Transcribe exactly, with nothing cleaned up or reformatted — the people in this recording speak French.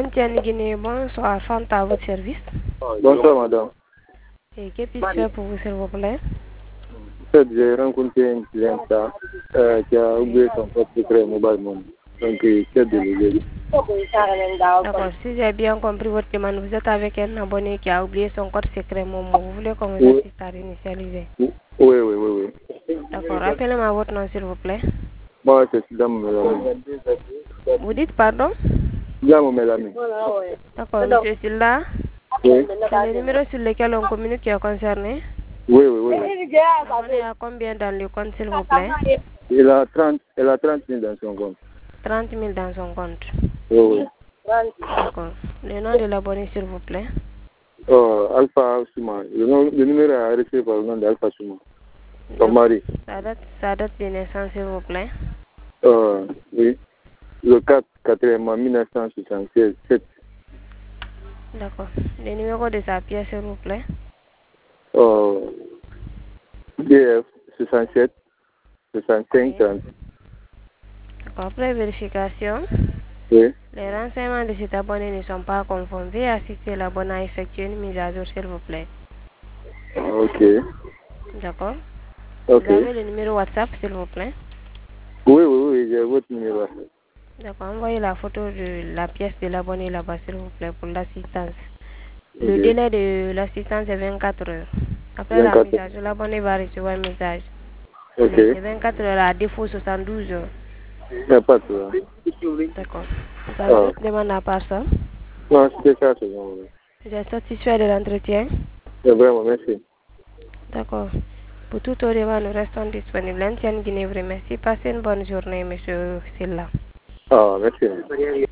L'Indienne Guinée, bonsoir, Fanta à votre service. Bonsoir, madame. Et que puis-je faire pour vous, s'il vous plaît? En fait, j'ai rencontré une cliente euh, qui a oublié son code secret mobile money. Donc, il s'est délégué. D'accord, si j'ai bien compris votre demande, vous êtes avec un abonné qui a oublié son code secret Momo. Vous voulez qu'on vous assiste à réinitialiser? Oui, oui, oui, oui. D'accord, rappelez-moi votre nom, s'il vous plaît. Moi, c'est Sidam Melami. Vous dites pardon? Sidam Melami. D'accord, monsieur Silla. Oui. C'est le numéro sur lequel on communique qui est concerné. Oui, oui, oui. On est à combien dans le compte, s'il vous plaît? Elle a trente, elle a trente mille dans son compte. trente mille dans son compte. Oui, oui. D'accord. Le nom de l'abonné, s'il vous plaît. Oh, Alpha Souma. Le, nom, le numéro est arrêté par le nom d'Alpha Souma. Son mari. Sa date, sa date de naissance, s'il vous plaît. Euh, oui. Le quatre quatrième mille neuf cent soixante-seize. D'accord. Le numéro de sa pièce, s'il vous plaît. Euh, D F soixante-sept soixante-cinq trente. D'accord. Après vérification, Oui. les renseignements de cet abonné ne sont pas conformes. Veuillez assister l'abonné à effectuer une mise à jour, s'il vous plaît. Ok. D'accord. Ok. Vous avez le numéro WhatsApp, s'il vous plaît. Oui, oui, oui, j'ai votre numéro. D'accord. Envoyez la photo de la pièce de l'abonné là-bas, s'il vous plaît, pour l'assistance. Okay. Le délai de l'assistance est vingt-quatre heures. Après la mise à jour, l'abonné va recevoir un message. Ok. C'est vingt-quatre heures à défaut soixante-douze heures. Il n'y a pas de problème. D'accord. Vous avez d'autres demandes à part ça? Non, c'était ça, c'est bon. Vous êtes satisfait de l'entretien? Vraiment, merci. D'accord. Pour tout au devant, nous restons disponibles. L'Ancienne Guinée vous remercie. Passez une bonne journée, monsieur Silla. Ah, merci.